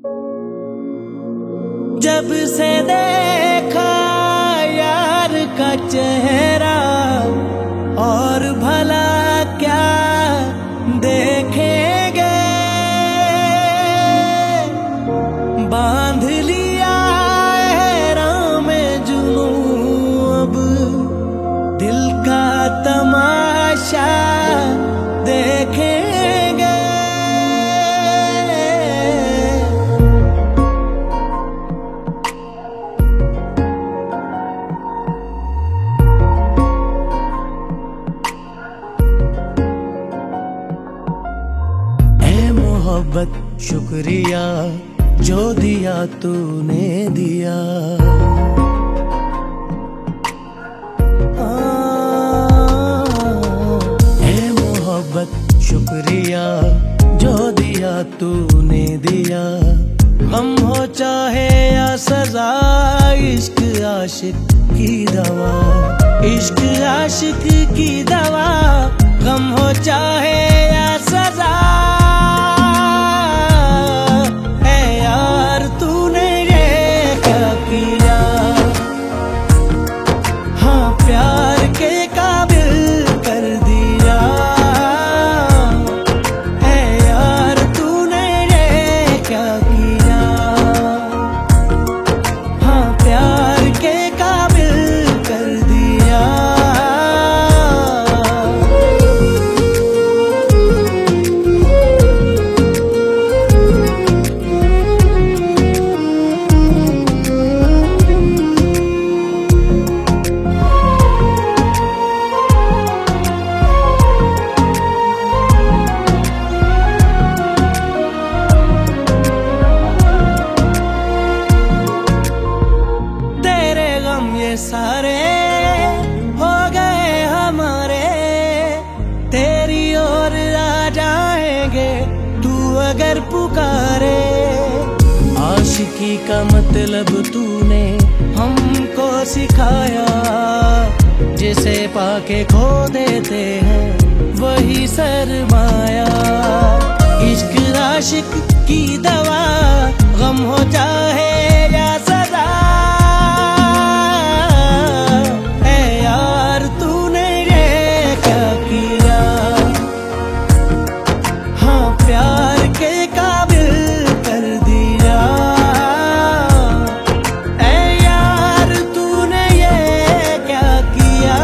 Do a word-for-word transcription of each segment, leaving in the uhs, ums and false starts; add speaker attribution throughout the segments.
Speaker 1: जब से देखा यार का चेहरा और भला क्या देखेंगे, बांध लिया है राह में जुनूं, अब दिल का तमाशा देखेंगे। मोहब्बत शुक्रिया जो दिया तूने दिया, ए मोहब्बत शुक्रिया जो दिया तूने दिया। गम हो चाहे या सजा, इश्क आशिक की दवा, इश्क आशिक की दवा। गम हो चाहे या सजा, प्यार के काबिल कर दिया है यार तूने ये क्या किया। हाँ प्यार के काबिल कर दिया। सारे हो गए हमारे, तेरी ओर आ जाएंगे तू अगर पुकारे। आशिकी का मतलब तूने हमको सिखाया, जिसे पाके खो देते हैं वही सरमाया। इश्क आशिक की दवा, गम हो चाहे या सजा, प्यार के काबिल कर दिया। ऐ यार तूने ये क्या किया।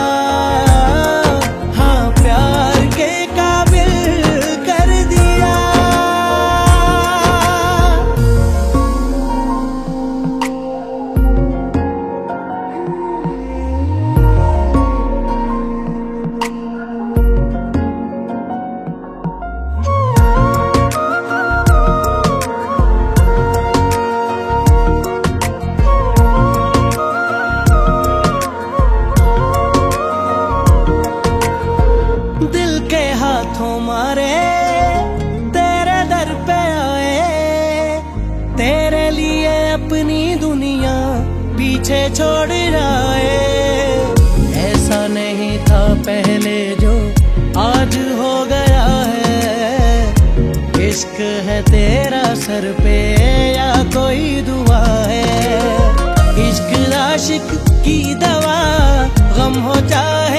Speaker 1: हाँ प्यार के काबिल कर दिया। दिल के हाथों मारे तेरे दर पे आए, तेरे लिए अपनी दुनिया पीछे छोड़ जाए। ऐसा नहीं था पहले जो आज हो गया है। इश्क है तेरा सर पे या कोई दुआ है। इश्क आशिक की दवा, गम हो चाहे